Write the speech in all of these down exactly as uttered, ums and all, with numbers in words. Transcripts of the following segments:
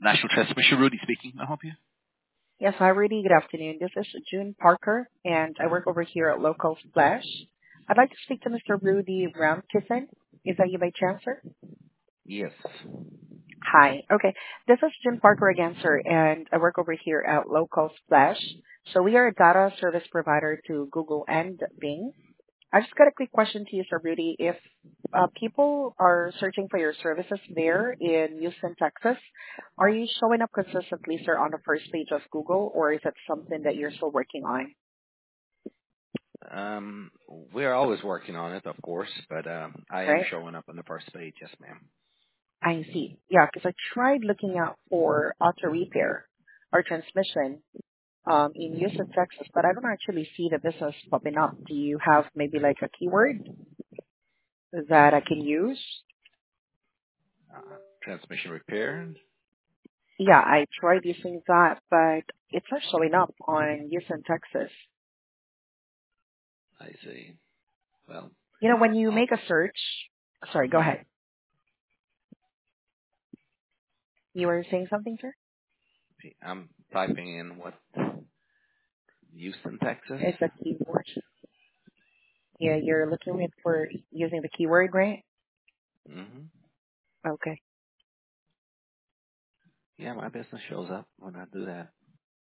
National Transmission, Rudy speaking. Can I help you? Yes, hi, Rudy. Good afternoon. This is June Parker, and I work over here at Local Splash. I'd like to speak to Mister Rudy Ramkisson. Is that you by chance, sir? Yes. Hi. Okay. This is June Parker again, sir, and I work over here at Local Splash. So we are a data service provider to Google and Bing. I just got a quick question to you, Sir Rudy. If uh, people are searching for your services there in Houston, Texas, are you showing up consistently, sir, on the first page of Google, or is it something that you're still working on? Um, we're always working on it, of course, but um, I am Right? showing up on the first page. Yes, ma'am. I see. Yeah, because I tried looking out for auto repair or transmission um, in Houston, Texas, but I don't actually see the business popping up. Do you have maybe like a keyword that I can use? Uh, transmission repair. Yeah, I tried using that, but it's not showing up on Houston, Texas. I see. Well, You know, when you uh, make a search, sorry, go hmm ahead. You were saying something, sir? I'm typing in what Houston, Texas. It's a keyword. Yeah, you're looking at for using the keyword, right? hmm Okay. Yeah, my business shows up when I do that.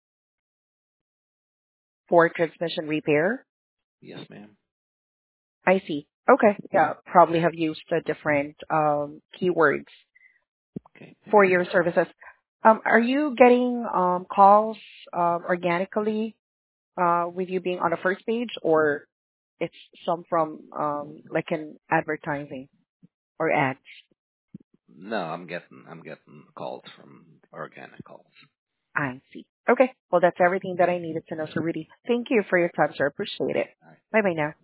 For transmission repair. Yes, ma'am. I see. Okay. Yeah, probably have used a different um, keywords Okay. for your services. Um, are you getting um, calls um, organically uh, with you being on the first page, or it's some from um, like an advertising or ads? No, I'm getting I'm getting calls from organic calls. I see. Okay. Well, that's everything that I needed to know, Sir Rudy. Thank you for your time, sir. Appreciate it. All right. Bye bye now.